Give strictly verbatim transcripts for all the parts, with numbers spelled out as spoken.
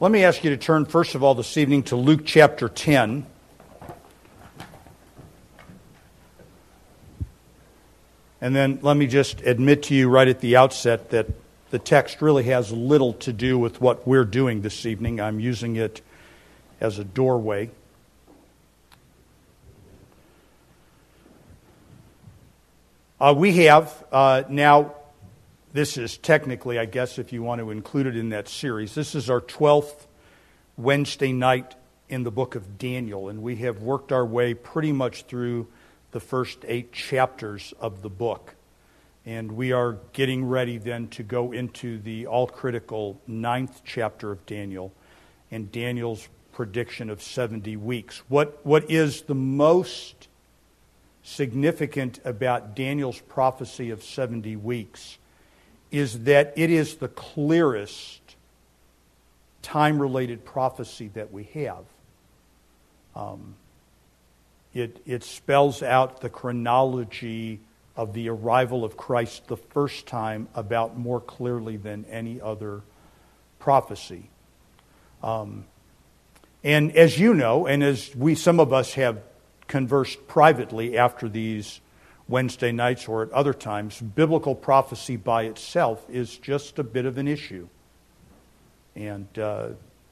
Let me ask you to turn, first of all, this evening to Luke chapter ten. And then let me just admit to you right at the outset that the text really has little to do with what we're doing this evening. I'm using it as a doorway. Uh, we have uh, now, this is technically, I guess, if you want to include it in that series, this is our twelfth Wednesday night in the book of Daniel, and we have worked our way pretty much through the first eight chapters of the book. And we are getting ready then to go into the all-critical ninth chapter of Daniel and Daniel's prediction of seventy weeks. What What is the most significant about Daniel's prophecy of seventy weeks is that it is the clearest time-related prophecy that we have. Um, it, it spells out the chronology of the arrival of Christ the first time about more clearly than any other prophecy. Um, and as you know, and as we, some of us have conversed privately after these Wednesday nights or at other times, biblical prophecy by itself is just a bit of an issue. And uh,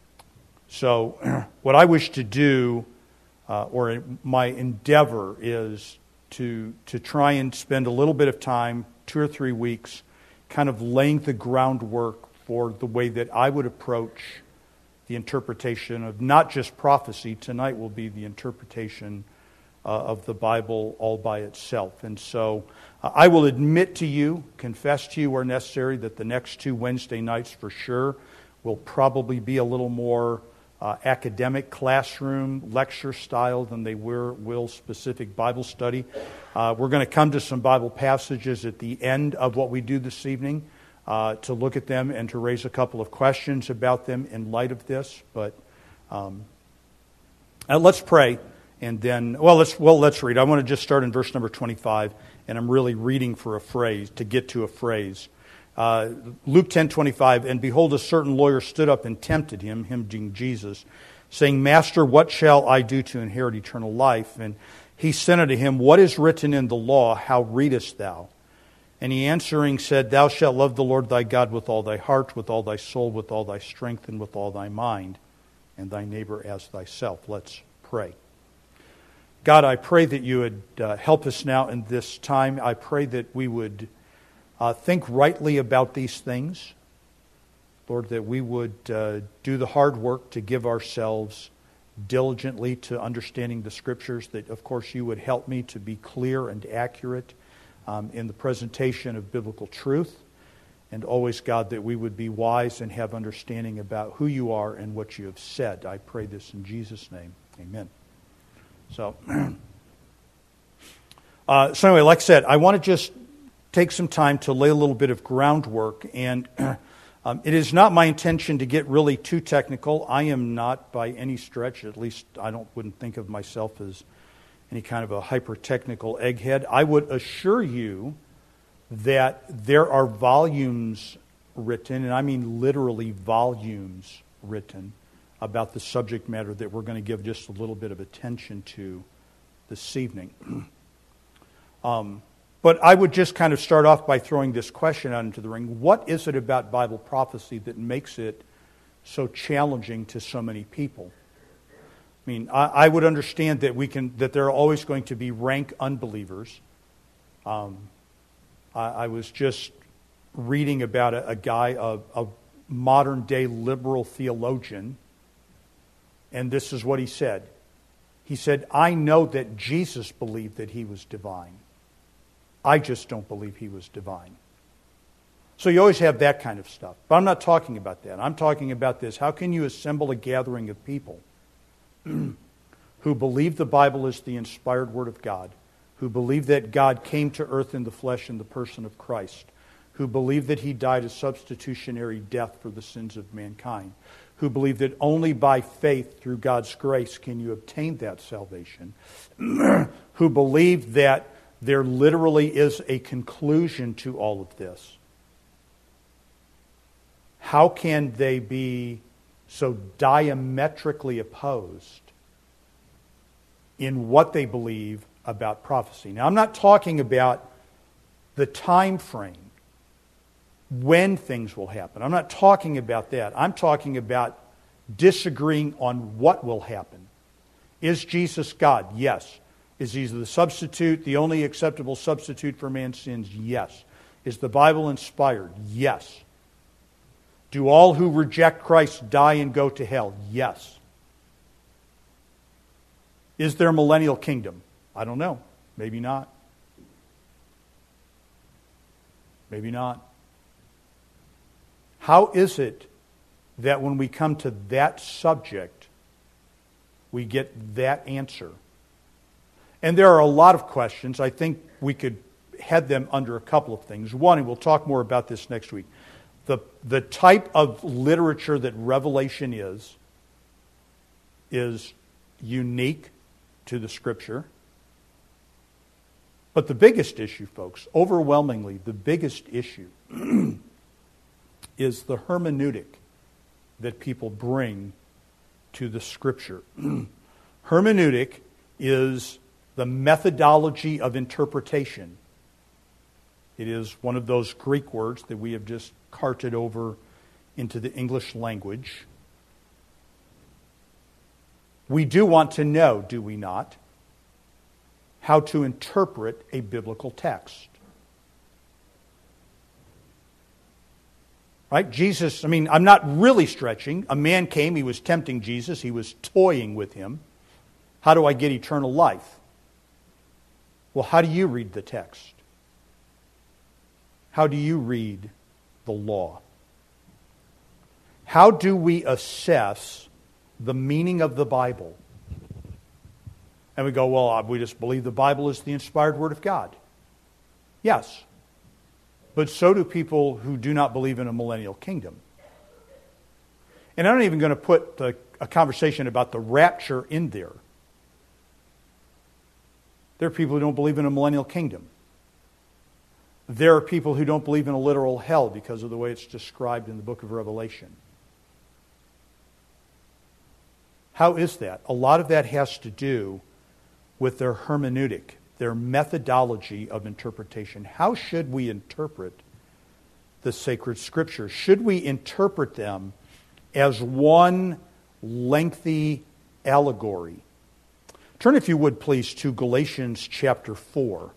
so what I wish to do, uh, or my endeavor is to to try and spend a little bit of time, two or three weeks, kind of laying the groundwork for the way that I would approach the interpretation of not just prophecy. Tonight will be the interpretation uh, of the Bible all by itself. And so uh, I will admit to you, confess to you where necessary, that the next two Wednesday nights for sure will probably be a little more uh, academic classroom lecture style than they were, will specific Bible study. Uh, we're going to come to some Bible passages at the end of what we do this evening uh, to look at them and to raise a couple of questions about them in light of this. But um, uh, let's pray, and then well let's well let's read. I want to just start in verse number twenty-five, and I'm really reading for a phrase to get to a phrase. Uh, Luke ten twenty-five, and behold, a certain lawyer stood up and tempted him, him being Jesus, saying, Master, what shall I do to inherit eternal life? And he said unto him, What is written in the law? How readest thou? And he answering said, Thou shalt love the Lord thy God with all thy heart, with all thy soul, with all thy strength, and with all thy mind, and thy neighbor as thyself. Let's pray. God, I pray that you would uh, help us now in this time. I pray that we would Uh, think rightly about these things. Lord, that we would uh, do the hard work to give ourselves diligently to understanding the Scriptures, that, of course, you would help me to be clear and accurate um, in the presentation of biblical truth. And always, God, that we would be wise and have understanding about who you are and what you have said. I pray this in Jesus' name. Amen. So, uh, so anyway, like I said, I want to just take some time to lay a little bit of groundwork, and um, it is not my intention to get really too technical. I am not by any stretch, at least I don't wouldn't think of myself as any kind of a hyper-technical egghead. I would assure you that there are volumes written, and I mean literally volumes written, about the subject matter that we're going to give just a little bit of attention to this evening. um But I would just kind of start off by throwing this question out into the ring. What is it about Bible prophecy that makes it so challenging to so many people? I mean, I, I would understand that we can that there are always going to be rank unbelievers. Um, I, I was just reading about a, a guy, a, a modern-day liberal theologian, and this is what he said. He said, I know that Jesus believed that he was divine. I just don't believe he was divine. So you always have that kind of stuff. But I'm not talking about that. I'm talking about this. How can you assemble a gathering of people who believe the Bible is the inspired Word of God, who believe that God came to earth in the flesh in the person of Christ, who believe that he died a substitutionary death for the sins of mankind, who believe that only by faith through God's grace can you obtain that salvation, who believe that there literally is a conclusion to all of this. How can they be so diametrically opposed in what they believe about prophecy. Now, I'm not talking about the time frame, when things will happen. I'm not talking about that. I'm talking about disagreeing on what will happen. Is Jesus God? Yes. Is he the substitute, the only acceptable substitute for man's sins? Yes. Is the Bible inspired? Yes. Do all who reject Christ die and go to hell? Yes. Is there a millennial kingdom? I don't know. Maybe not. Maybe not. How is it that when we come to that subject, we get that answer? And there are a lot of questions. I think we could head them under a couple of things. One, and we'll talk more about this next week, the, the type of literature that Revelation is, is unique to the Scripture. But the biggest issue, folks, overwhelmingly, the biggest issue is the hermeneutic that people bring to the Scripture. Hermeneutic is the methodology of interpretation. It is one of those Greek words that we have just carted over into the English language. We do want to know, do we not, how to interpret a biblical text. Right? Jesus, I mean, I'm not really stretching. A man came, he was tempting Jesus, he was toying with him. How do I get eternal life? Well, how do you read the text? How do you read the law? How do we assess the meaning of the Bible? And we go, well, we just believe the Bible is the inspired Word of God. Yes. But so do people who do not believe in a millennial kingdom. And I'm not even going to put the, a conversation about the rapture in there. There are people who don't believe in a millennial kingdom. There are people who don't believe in a literal hell because of the way it's described in the book of Revelation. How is that? A lot of that has to do with their hermeneutic, their methodology of interpretation. How should we interpret the sacred scriptures? Should we interpret them as one lengthy allegory? Turn, if you would, please, to Galatians chapter four.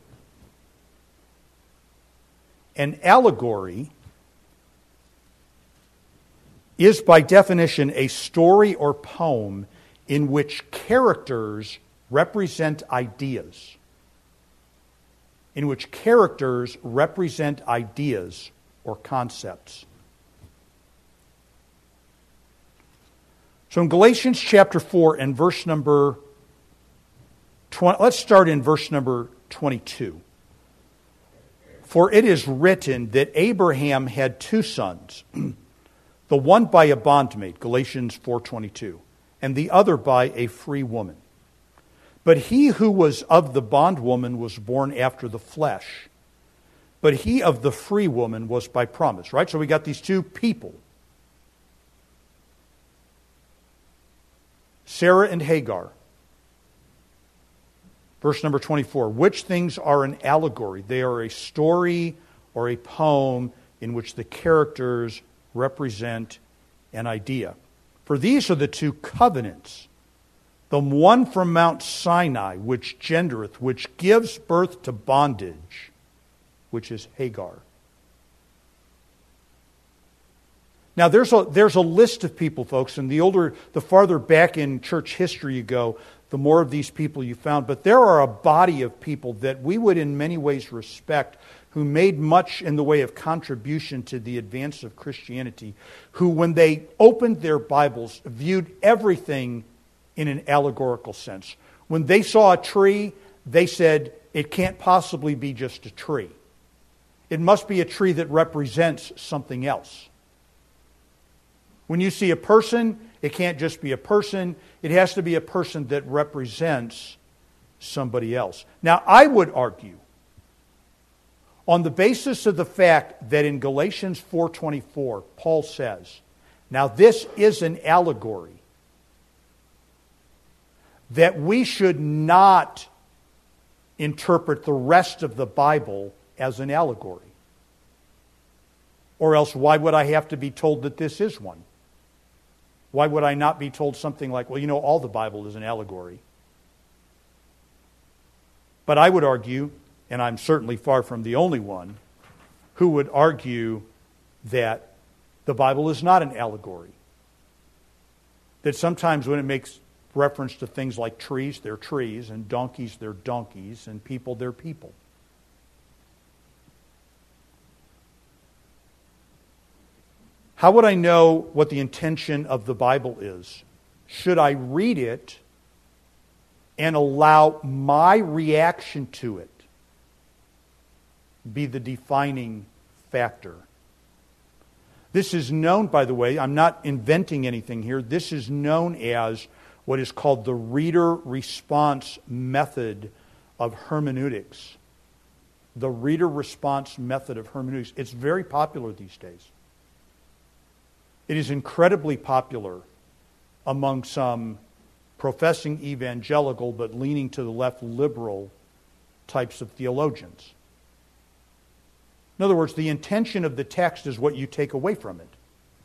An allegory is by definition a story or poem in which characters represent ideas. In which characters represent ideas or concepts. So in Galatians chapter four and verse number twenty, let's start in verse number twenty-two. For it is written that Abraham had two sons, the one by a bondmaid, Galatians four twenty-two, and the other by a free woman. But he who was of the bondwoman was born after the flesh, but he of the free woman was by promise. Right? So we got these two people, Sarah and Hagar. Verse number twenty-four, which things are an allegory? They are a story or a poem in which the characters represent an idea. For these are the two covenants, the one from Mount Sinai, which gendereth, which gives birth to bondage, which is Hagar. Now, there's a, there's a list of people, folks, and the older, the farther back in church history you go, the more of these people you found. But there are a body of people that we would in many ways respect, who made much in the way of contribution to the advance of Christianity, who, when they opened their Bibles, viewed everything in an allegorical sense. When they saw a tree, they said, it can't possibly be just a tree. It must be a tree that represents something else. When you see a person, it can't just be a person. It has to be a person that represents somebody else. Now, I would argue, on the basis of the fact that in Galatians four twenty-four, Paul says, Now, this is an allegory that we should not interpret the rest of the Bible as an allegory. Or else, why would I have to be told that this is one? Why would I not be told something like, well, you know, all the Bible is an allegory? But I would argue, and I'm certainly far from the only one, who would argue that the Bible is not an allegory. That sometimes when it makes reference to things like trees, they're trees, and donkeys, they're donkeys, and people, they're people. How would I know what the intention of the Bible is? Should I read it and allow my reaction to it be the defining factor? This is known, by the way, I'm not inventing anything here. This is known as what is called the reader response method of hermeneutics. The reader response method of hermeneutics. It's very popular these days. It is incredibly popular among some professing evangelical but leaning to the left liberal types of theologians. In other words, the intention of the text is what you take away from it.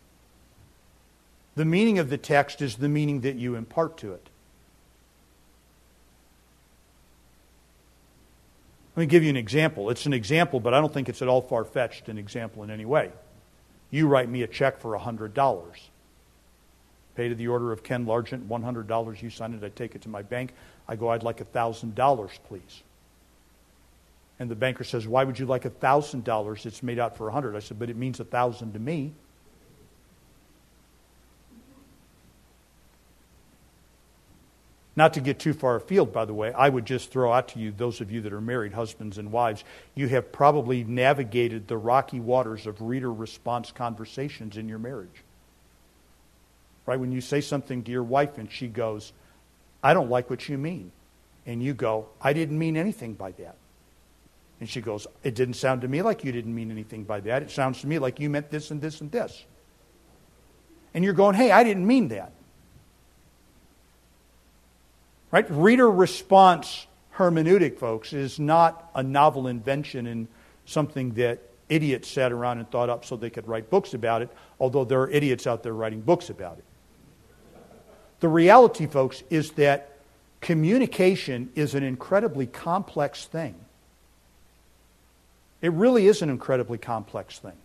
The meaning of the text is the meaning that you impart to it. Let me give you an example. It's an example, but I don't think it's at all far-fetched an example in any way. You write me a check for one hundred dollars. Pay to the order of Ken Largent, one hundred dollars. You sign it, I take it to my bank. I go, I'd like one thousand dollars, please. And the banker says, why would you like one thousand dollars? It's made out for one hundred dollars. I said, but it means one thousand dollars to me. Not to get too far afield, by the way, I would just throw out to you, those of you that are married, husbands and wives, you have probably navigated the rocky waters of reader response conversations in your marriage. Right? When you say something to your wife and she goes, I don't like what you mean. And you go, I didn't mean anything by that. And she goes, it didn't sound to me like you didn't mean anything by that. It sounds to me like you meant this and this and this. And you're going, hey, I didn't mean that. Right? Reader response hermeneutic, folks, is not a novel invention and something that idiots sat around and thought up so they could write books about it, although there are idiots out there writing books about it. The reality, folks, is that communication is an incredibly complex thing. It really is an incredibly complex thing.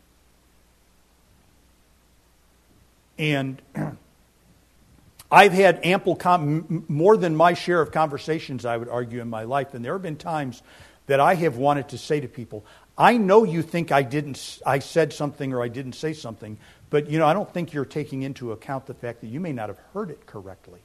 And I've had ample, com- more than my share of conversations, I would argue, in my life. And there have been times that I have wanted to say to people, I know you think I didn't, I said something or I didn't say something, but you know, I don't think you're taking into account the fact that you may not have heard it correctly.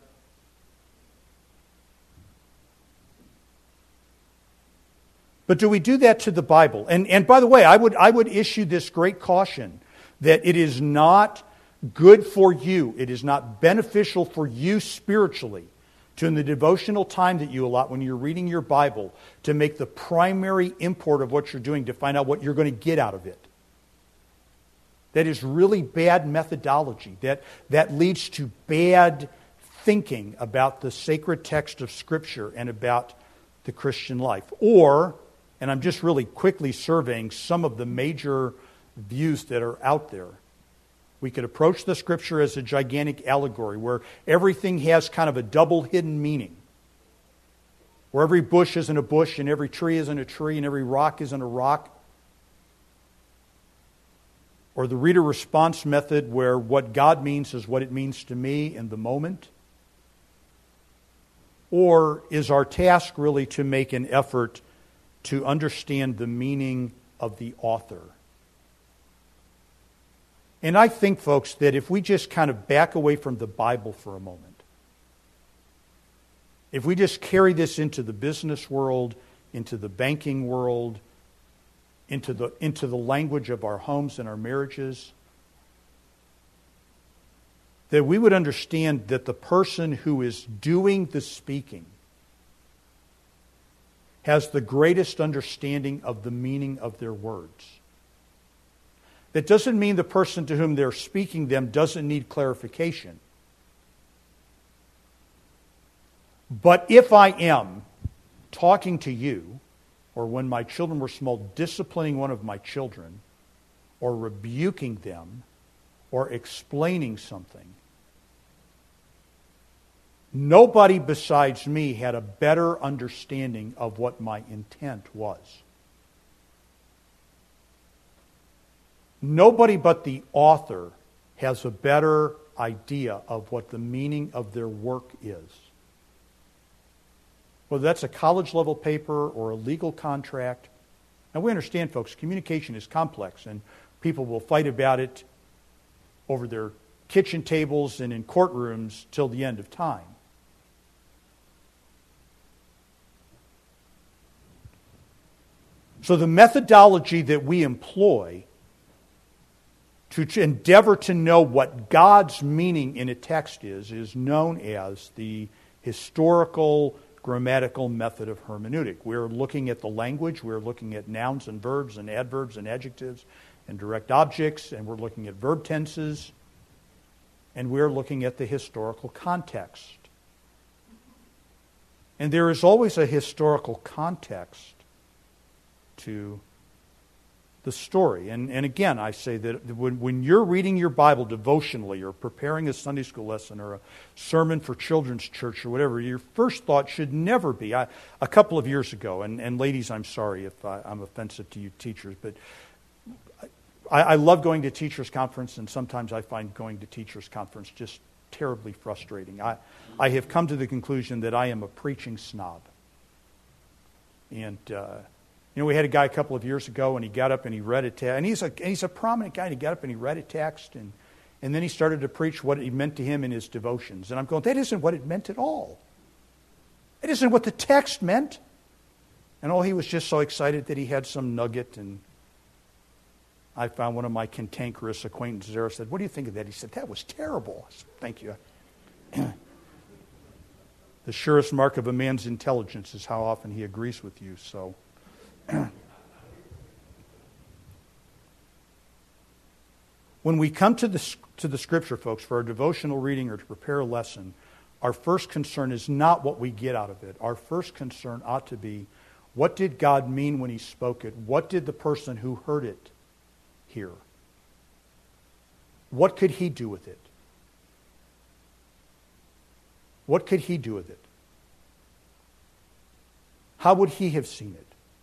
But do we do that to the Bible? And and by the way, I would I would issue this great caution that it is not good for you, it is not beneficial for you spiritually to, in the devotional time that you allot when you're reading your Bible, to make the primary import of what you're doing to find out what you're going to get out of it. That is really bad methodology. That, that leads to bad thinking about the sacred text of Scripture and about the Christian life. Or, and I'm just really quickly surveying some of the major views that are out there, we could approach the Scripture as a gigantic allegory where everything has kind of a double hidden meaning. Where every bush isn't a bush and every tree isn't a tree and every rock isn't a rock. Or the reader response method where what God means is what it means to me in the moment. Or is our task really to make an effort to understand the meaning of the author? And I think, folks, that if we just kind of back away from the Bible for a moment, if we just carry this into the business world, into the banking world, into the, into the language of our homes and our marriages, that we would understand that the person who is doing the speaking has the greatest understanding of the meaning of their words. That doesn't mean the person to whom they're speaking them doesn't need clarification. But if I am talking to you, or when my children were small, disciplining one of my children, or rebuking them, or explaining something, nobody besides me had a better understanding of what my intent was. Nobody but the author has a better idea of what the meaning of their work is. Whether that's a college-level paper or a legal contract. Now, we understand, folks, communication is complex, and people will fight about it over their kitchen tables and in courtrooms till the end of time. So the methodology that we employ to endeavor to know what God's meaning in a text is, is known as the historical grammatical method of hermeneutic. We're looking at the language, we're looking at nouns and verbs and adverbs and adjectives and direct objects, and we're looking at verb tenses, and we're looking at the historical context. And there is always a historical context to the story. And, and again, I say that when, when you're reading your Bible devotionally or preparing a Sunday school lesson or a sermon for children's church or whatever, your first thought should never be, I, a couple of years ago, and, and ladies, I'm sorry if I, I'm offensive to you teachers, but I, I love going to teachers' conference, and sometimes I find going to teachers' conference just terribly frustrating. I, I have come to the conclusion that I am a preaching snob. And, uh, You know, we had a guy a couple of years ago, and he got up and he read a text. And he's a, and he's a prominent guy, and he got up and he read a text, and, and then he started to preach what it meant to him in his devotions. And I'm going, that isn't what it meant at all. It isn't what the text meant. And oh, he was just so excited that he had some nugget. And I found one of my cantankerous acquaintances there. I said, what do you think of that? He said, that was terrible. I said, thank you. The surest mark of a man's intelligence is how often he agrees with you, so... When we come to the, to the Scripture, folks, for our devotional reading or to prepare a lesson, our first concern is not what we get out of it. Our first concern ought to be, what did God mean when He spoke it? What did the person who heard it hear? What could he do with it? What could he do with it? How would he have seen it?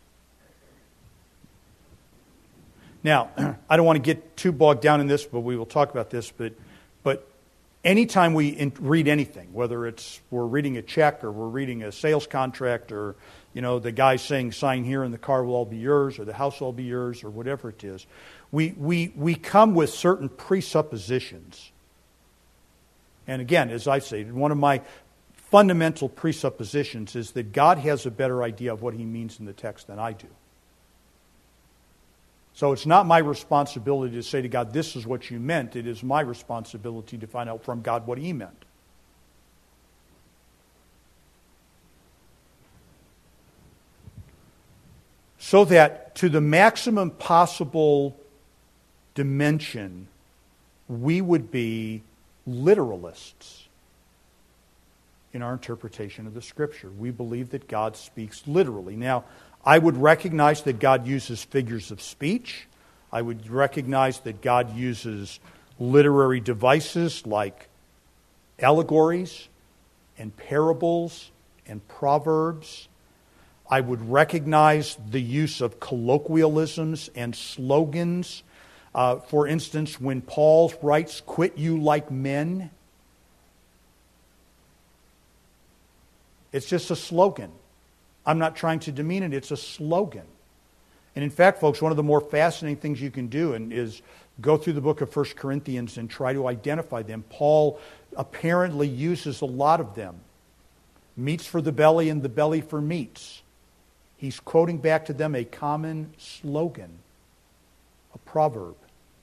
Now, I don't want to get too bogged down in this, but we will talk about this. But, but anytime we in, read anything, whether it's we're reading a check or we're reading a sales contract, or you know the guy saying "sign here" and the car will all be yours, or the house will all be yours, or whatever it is, we we we come with certain presuppositions. And again, as I say, one of my fundamental presuppositions is that God has a better idea of what He means in the text than I do. So it's not my responsibility to say to God, this is what you meant. It is my responsibility to find out from God what He meant. So that to the maximum possible dimension, we would be literalists in our interpretation of the Scripture. We believe that God speaks literally. Now, I would recognize that God uses figures of speech. I would recognize that God uses literary devices like allegories and parables and proverbs. I would recognize the use of colloquialisms and slogans. Uh, for instance, when Paul writes, "Quit you like men," it's just a slogan. I'm not trying to demean it. It's a slogan. And in fact, folks, one of the more fascinating things you can do and is go through the book of First Corinthians and try to identify them. Paul apparently uses a lot of them. Meats for the belly and the belly for meats. He's quoting back to them a common slogan, a proverb.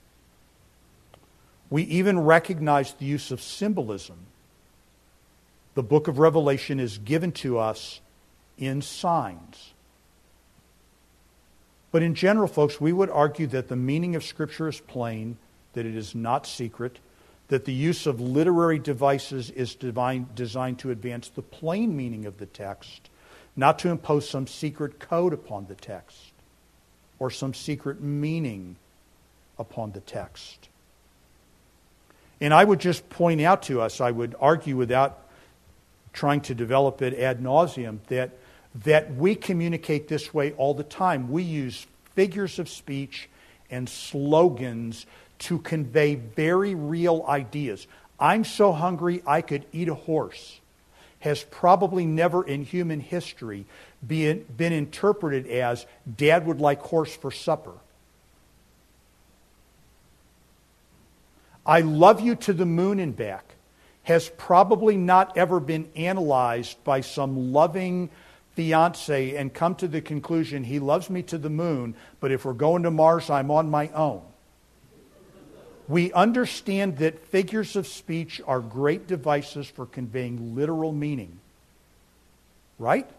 We even recognize the use of symbolism. The book of Revelation is given to us in signs. But in general, folks, we would argue that the meaning of Scripture is plain, that it is not secret, that the use of literary devices is divine, designed to advance the plain meaning of the text, not to impose some secret code upon the text or some secret meaning upon the text. And I would just point out to us, I would argue without trying to develop it ad nauseum, that, that we communicate this way all the time. We use figures of speech and slogans to convey very real ideas. I'm so hungry I could eat a horse has probably never in human history been, been interpreted as Dad would like horse for supper. I love you to the moon and back has probably not ever been analyzed by some loving fiance and come to the conclusion he loves me to the moon, but if we're going to Mars, I'm on my own. We understand that figures of speech are great devices for conveying literal meaning. Right?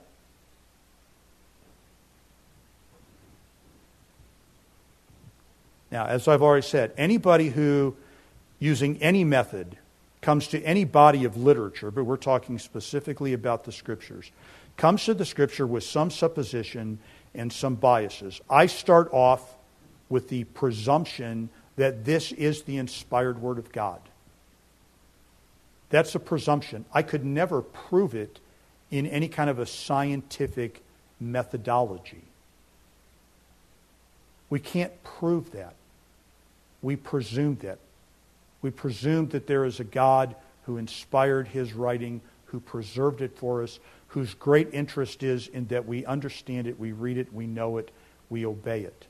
Now, as I've already said, anybody who, using any method, comes to any body of literature, but we're talking specifically about the Scriptures, comes to the Scripture with some supposition and some biases. I start off with the presumption that this is the inspired Word of God. That's a presumption. I could never prove it in any kind of a scientific methodology. We can't prove that. We presume that. We presume that there is a God who inspired His writing, who preserved it for us, whose great interest is in that we understand it, we read it, we know it, we obey it.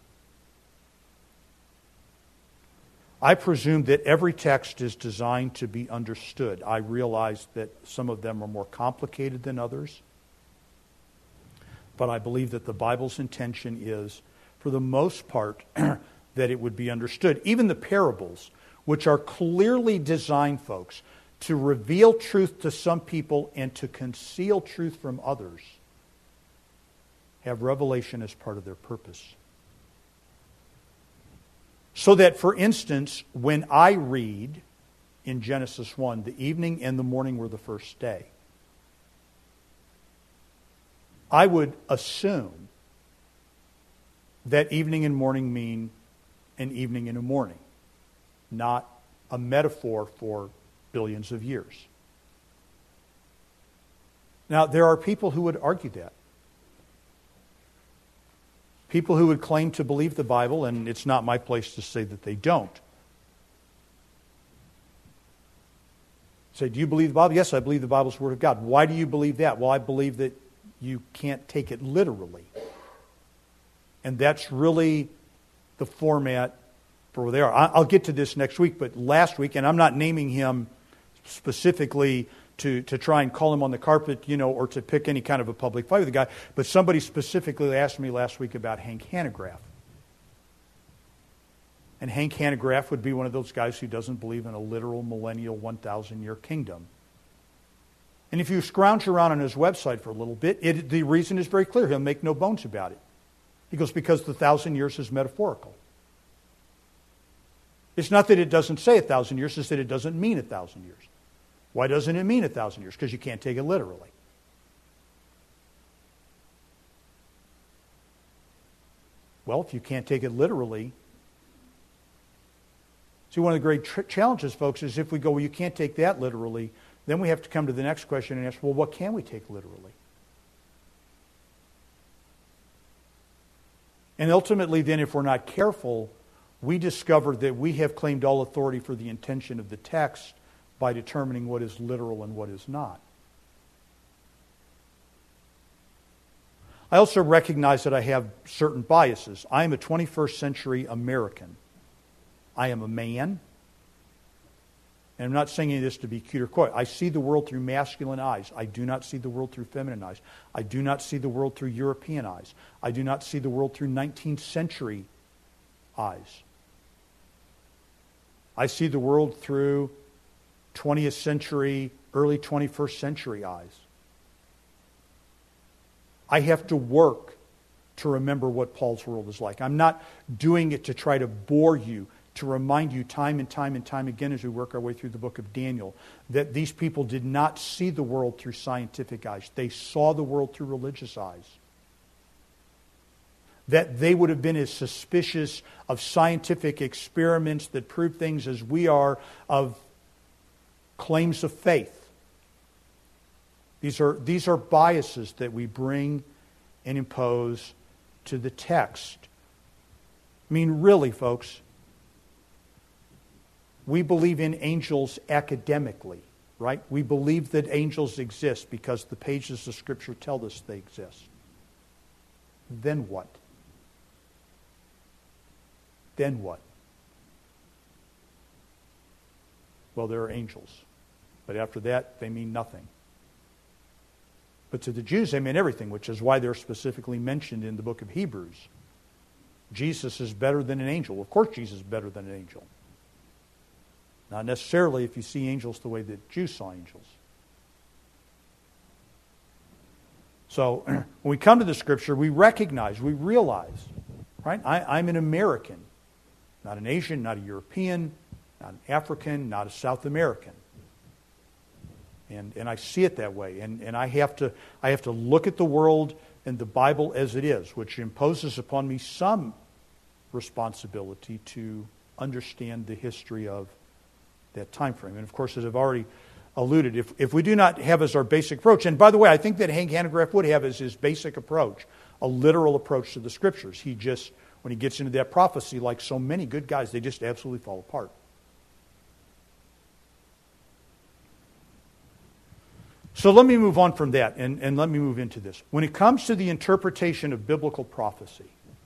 I presume that every text is designed to be understood. I realize that some of them are more complicated than others. But I believe that the Bible's intention is, for the most part, that it would be understood. Even the parables, which are clearly designed, folks, to reveal truth to some people and to conceal truth from others, have revelation as part of their purpose. So that, for instance, when I read in Genesis one, the evening and the morning were the first day, I would assume that evening and morning mean an evening and a morning, not a metaphor for billions of years. Now, there are people who would argue that. People who would claim to believe the Bible, and it's not my place to say that they don't. Say, do you believe the Bible? Yes, I believe the Bible's the Word of God. Why do you believe that? Well, I believe that you can't take it literally. And that's really the format for where they are. I'll get to this next week, but last week, and I'm not naming him specifically to, to try and call him on the carpet, you know, or to pick any kind of a public fight with the guy, but somebody specifically asked me last week about Hank Hanegraaff. And Hank Hanegraaff would be one of those guys who doesn't believe in a literal millennial one thousand year kingdom. And if you scrounge around on his website for a little bit, it, the reason is very clear. He'll make no bones about it. He goes, because the thousand years is metaphorical. It's not that it doesn't say a thousand years, it's that it doesn't mean a thousand years. Why doesn't it mean a thousand years? Because you can't take it literally. Well, if you can't take it literally, see, one of the great tr- challenges, folks, is if we go, well, you can't take that literally, then we have to come to the next question and ask, well, what can we take literally? And ultimately, then, if we're not careful, we discover that we have claimed all authority for the intention of the text by determining what is literal and what is not. I also recognize that I have certain biases. I am a twenty-first century American. I am a man. And I'm not saying any of this to be cute or coy. I see the world through masculine eyes. I do not see the world through feminine eyes. I do not see the world through European eyes. I do not see the world through nineteenth century eyes. I see the world through twentieth century, early twenty-first century eyes. I have to work to remember what Paul's world is like. I'm not doing it to try to bore you, to remind you time and time and time again as we work our way through the book of Daniel that these people did not see the world through scientific eyes. They saw the world through religious eyes. That they would have been as suspicious of scientific experiments that prove things as we are of claims of faith. These are, these are biases that we bring and impose to the text. I mean, really, folks, we believe in angels academically, right? We believe that angels exist because the pages of Scripture tell us they exist. Then what? Then what? Well, there are angels. But after that, they mean nothing. But to the Jews, they mean everything, which is why they're specifically mentioned in the book of Hebrews. Jesus is better than an angel. Of course Jesus is better than an angel. Not necessarily if you see angels the way that Jews saw angels. So when we come to the Scripture, we recognize, we realize, right? I, I'm an American, not an Asian, not a European, not an African, not a South American. And, and I see it that way. And, and I have to I have to look at the world and the Bible as it is, which imposes upon me some responsibility to understand the history of that time frame. And of course, as I've already alluded, if, if we do not have as our basic approach, and by the way, I think that Hank Hanegraaff would have as his basic approach, a literal approach to the Scriptures. He just, when he gets into that prophecy, like so many good guys, they just absolutely fall apart. So let me move on from that, and, and let me move into this. When it comes to the interpretation of biblical prophecy,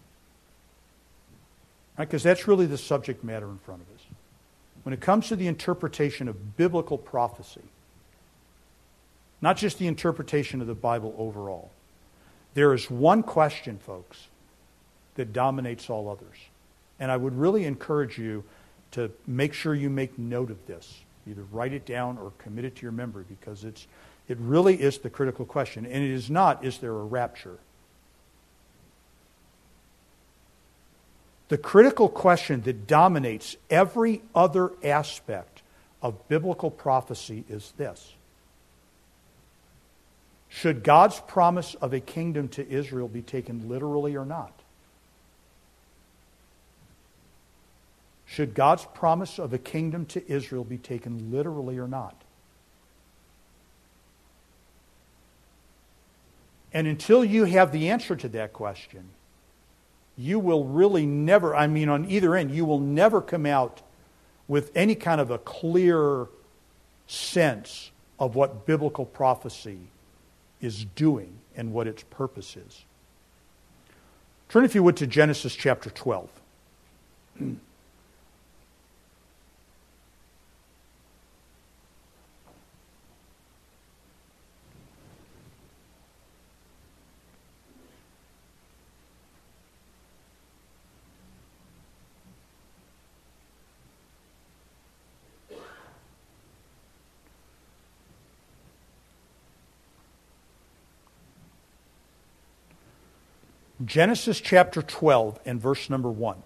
right, because that's really the subject matter in front of us. When it comes to the interpretation of biblical prophecy, not just the interpretation of the Bible overall, there is one question, folks, that dominates all others. And I would really encourage you to make sure you make note of this. Either write it down or commit it to your memory, because it's it really is the critical question. And it is not, is there a rapture? The critical question that dominates every other aspect of biblical prophecy is this: should God's promise of a kingdom to Israel be taken literally or not? Should God's promise of a kingdom to Israel be taken literally or not? And until you have the answer to that question, you will really never, I mean, on either end, you will never come out with any kind of a clear sense of what biblical prophecy is doing and what its purpose is. Turn, if you would, to Genesis chapter twelve. Genesis chapter twelve and verse number one.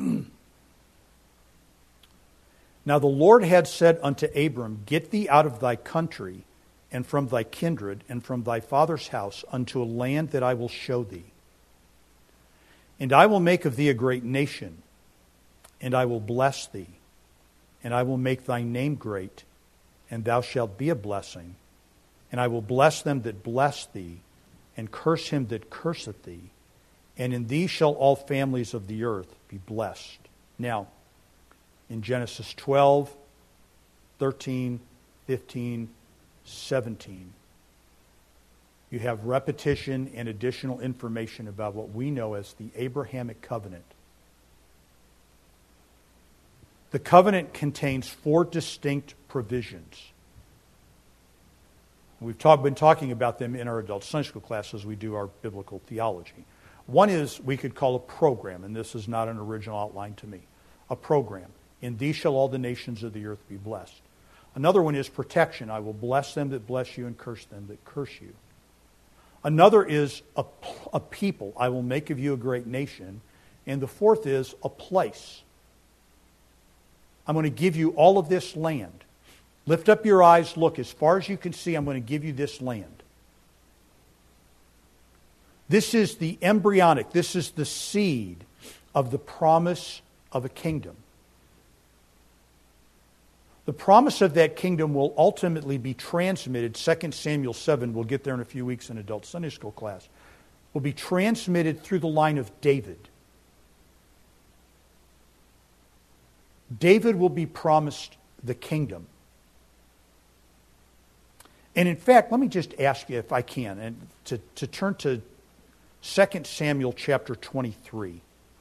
Now the Lord had said unto Abram, Get thee out of thy country, and from thy kindred, and from thy father's house, unto a land that I will show thee. And I will make of thee a great nation, and I will bless thee, and I will make thy name great, and thou shalt be a blessing. And I will bless them that bless thee, and curse him that curseth thee. And in thee shall all families of the earth be blessed. Now, in Genesis twelve, thirteen, fifteen, seventeen, you have repetition and additional information about what we know as the Abrahamic covenant. The covenant contains four distinct provisions. We've talk, been talking about them in our adult Sunday school class as we do our biblical theology. One is we could call a program, and this is not an original outline to me. A program. In thee shall all the nations of the earth be blessed. Another one is protection. I will bless them that bless you and curse them that curse you. Another is a, a people. I will make of you a great nation. And the fourth is a place. I'm going to give you all of this land. Lift up your eyes, look, as far as you can see, I'm going to give you this land. This is the embryonic, this is the seed of the promise of a kingdom. The promise of that kingdom will ultimately be transmitted, Second Samuel seven, we'll get there in a few weeks in adult Sunday school class, will be transmitted through the line of David. David will be promised the kingdom. And in fact, let me just ask you if I can, and to, to turn to Second Samuel chapter twenty-three.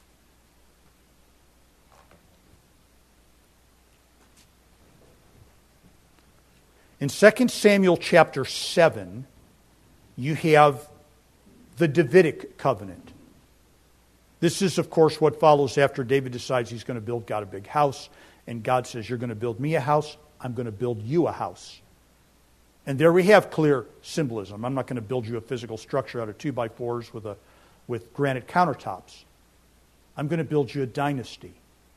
In Second Samuel chapter seven, you have the Davidic covenant. This is, of course, what follows after David decides he's going to build God a big house. And God says, you're going to build me a house, I'm going to build you a house. And there we have clear symbolism. I'm not going to build you a physical structure out of two by fours with a with granite countertops. I'm going to build you a dynasty.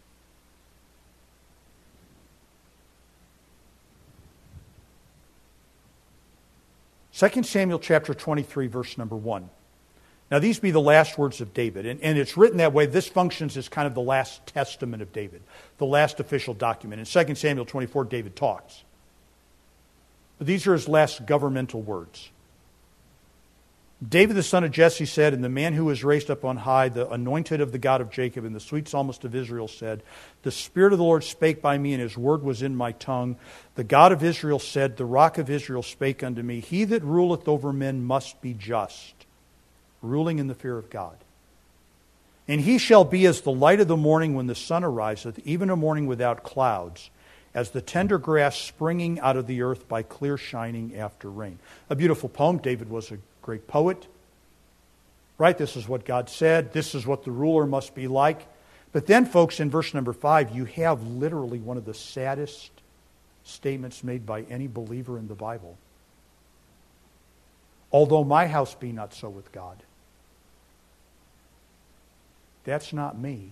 Second Samuel chapter twenty-three, verse number one. Now these be the last words of David. And, and it's written that way. This functions as kind of the last testament of David. The last official document. In Second Samuel twenty-four, David talks. But these are his last governmental words. David the son of Jesse said, and the man who was raised up on high, the anointed of the God of Jacob, and the sweet psalmist of Israel said, the Spirit of the Lord spake by me, and his word was in my tongue. The God of Israel said, the rock of Israel spake unto me, he that ruleth over men must be just, ruling in the fear of God. And he shall be as the light of the morning when the sun ariseth, even a morning without clouds, as the tender grass springing out of the earth by clear shining after rain. A beautiful poem. David was a great poet. Right? This is what God said. This is what the ruler must be like. But then, folks, in verse number five, you have literally one of the saddest statements made by any believer in the Bible. Although my house be not so with God. That's not me.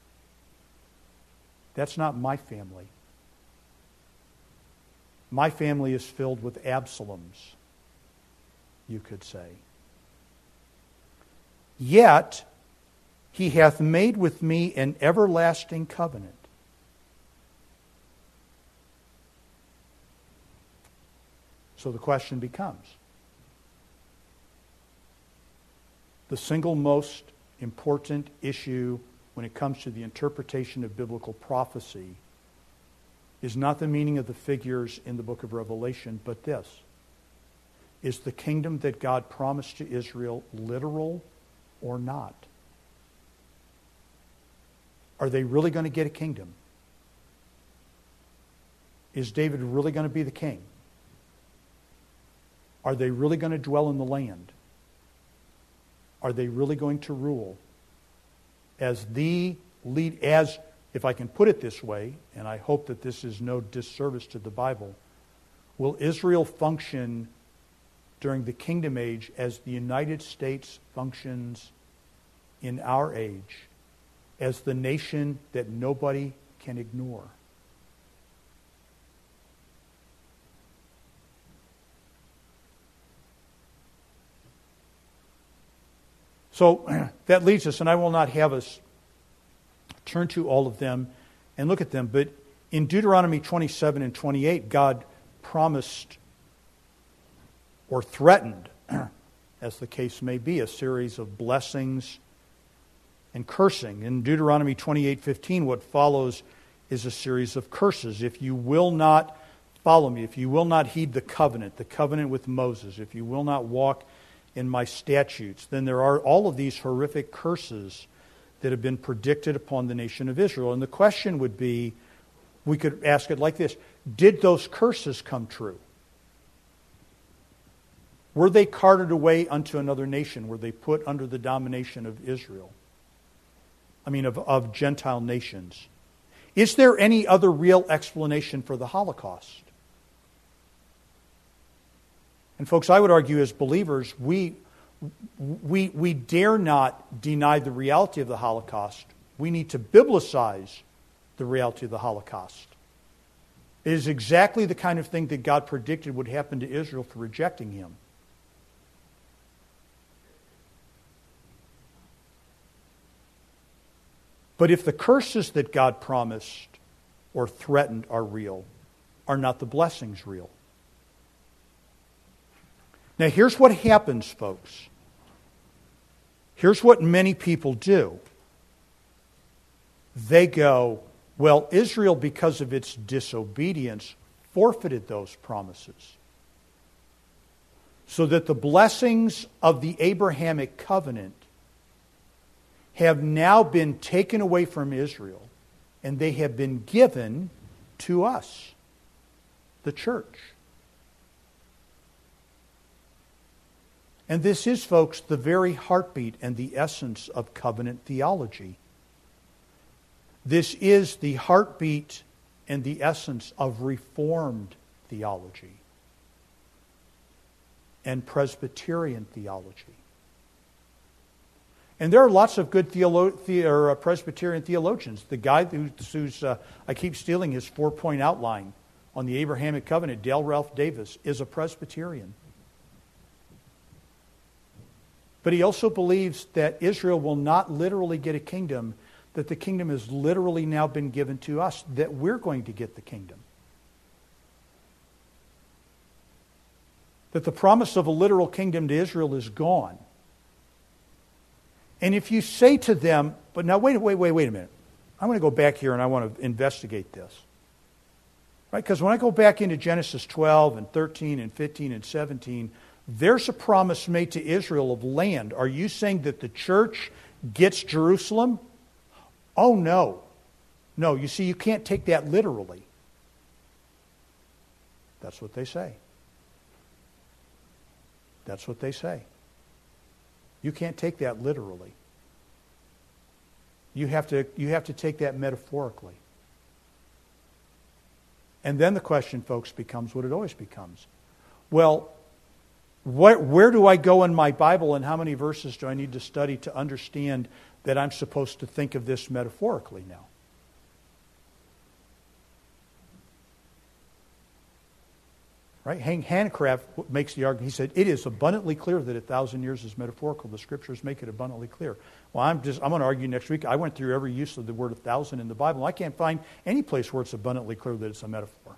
That's not my family. My family is filled with Absaloms, you could say. Yet he hath made with me an everlasting covenant. So the question becomes, the single most important issue when it comes to the interpretation of biblical prophecy is not the meaning of the figures in the book of Revelation, but this. Is the kingdom that God promised to Israel literal or not? Are they really going to get a kingdom? Is David really going to be the king? Are they really going to dwell in the land? Are they really going to rule as the lead, as, if I can put it this way, and I hope that this is no disservice to the Bible, will Israel function during the kingdom age as the United States functions in our age, as the nation that nobody can ignore? So that leads us, and I will not have us turn to all of them and look at them, but in Deuteronomy twenty-seven and twenty-eight, God promised or threatened, as the case may be, a series of blessings and cursing. In Deuteronomy twenty-eight fifteen, what follows is a series of curses. If you will not follow me, if you will not heed the covenant, the covenant with Moses, if you will not walk in my statutes, then there are all of these horrific curses that have been predicted upon the nation of Israel. And the question would be, we could ask it like this: did those curses come true? Were they carted away unto another nation? Were they put under the domination of Israel? I mean, of, of Gentile nations. Is there any other real explanation for the Holocaust? And folks, I would argue as believers, we, we, we dare not deny the reality of the Holocaust. We need to biblicize the reality of the Holocaust. It is exactly the kind of thing that God predicted would happen to Israel for rejecting Him. But if the curses that God promised or threatened are real, are not the blessings real? Now here's what happens, folks. Here's what many people do. They go, well, Israel, because of its disobedience, forfeited those promises. So that the blessings of the Abrahamic covenant have now been taken away from Israel, and they have been given to us, the church. And this is, folks, the very heartbeat and the essence of covenant theology. This is the heartbeat and the essence of Reformed theology and Presbyterian theology. And there are lots of good theolo- the- or, uh, Presbyterian theologians. The guy who's, who's uh, I keep stealing his four-point outline on the Abrahamic covenant, Dale Ralph Davis, is a Presbyterian. But he also believes that Israel will not literally get a kingdom, that the kingdom has literally now been given to us, that we're going to get the kingdom. That the promise of a literal kingdom to Israel is gone. And if you say to them, but now wait, wait, wait, wait a minute. I want to go back here and I want to investigate this. Right? Because when I go back into Genesis twelve and thirteen and fifteen and seventeen, there's a promise made to Israel of land. Are you saying that the church gets Jerusalem? Oh, no. No, you see, you can't take that literally. That's what they say. That's what they say. You can't take that literally. You have to, you have to take that metaphorically. And then the question, folks, becomes what it always becomes. Well, Where, where do I go in my Bible and how many verses do I need to study to understand that I'm supposed to think of this metaphorically now? Right? Hank Hancraft makes the argument. He said, it is abundantly clear that a thousand years is metaphorical. The Scriptures make it abundantly clear. Well, I'm just I'm going to argue next week. I went through every use of the word a thousand in the Bible. I can't find any place where it's abundantly clear that it's a metaphor.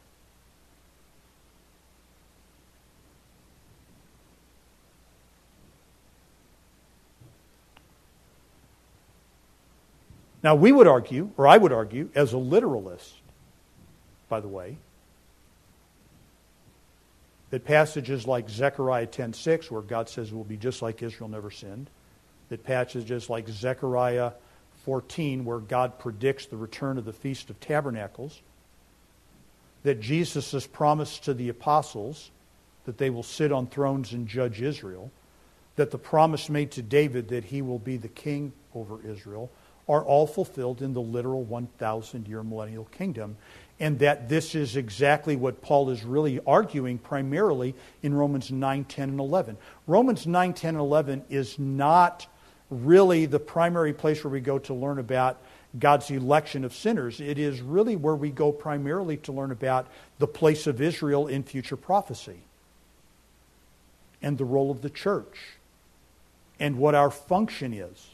Now, we would argue, or I would argue, as a literalist, by the way, that passages like Zechariah ten six, where God says it will be just like Israel never sinned, that passages like Zechariah fourteen, where God predicts the return of the Feast of Tabernacles, that Jesus' promise to the apostles that they will sit on thrones and judge Israel, that the promise made to David that he will be the king over Israel, are all fulfilled in the literal one thousand year millennial kingdom. And that this is exactly what Paul is really arguing primarily in Romans nine, ten, and eleven. Romans nine, ten, and eleven is not really the primary place where we go to learn about God's election of sinners. It is really where we go primarily to learn about the place of Israel in future prophecy and the role of the church and what our function is.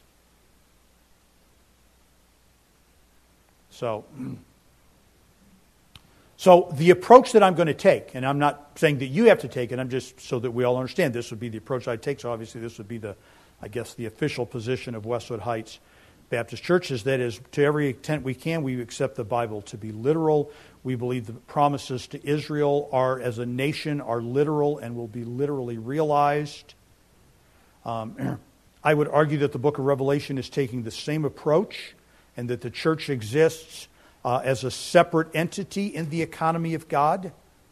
So, so the approach that I'm going to take, and I'm not saying that you have to take it, I'm just so that we all understand this would be the approach I'd take. So obviously this would be the, I guess, the official position of Westwood Heights Baptist Church, is that is to every extent we can, we accept the Bible to be literal. We believe the promises to Israel are, as a nation, are literal and will be literally realized. Um, I would argue that the book of Revelation is taking the same approach, and that the church exists uh, as a separate entity in the economy of God.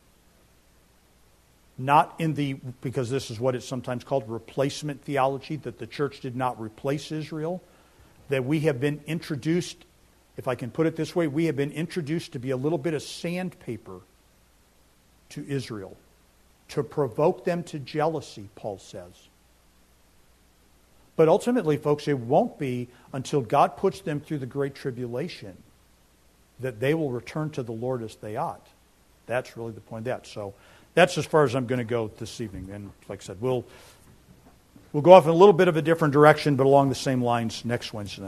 Not in the, because this is what it's sometimes called, replacement theology, that the church did not replace Israel. That we have been introduced, if I can put it this way, we have been introduced to be a little bit of sandpaper to Israel, to provoke them to jealousy, Paul says. But ultimately, folks, it won't be until God puts them through the Great Tribulation that they will return to the Lord as they ought. That's really the point of that. So that's as far as I'm going to go this evening. And like I said, we'll, we'll go off in a little bit of a different direction, but along the same lines next Wednesday night.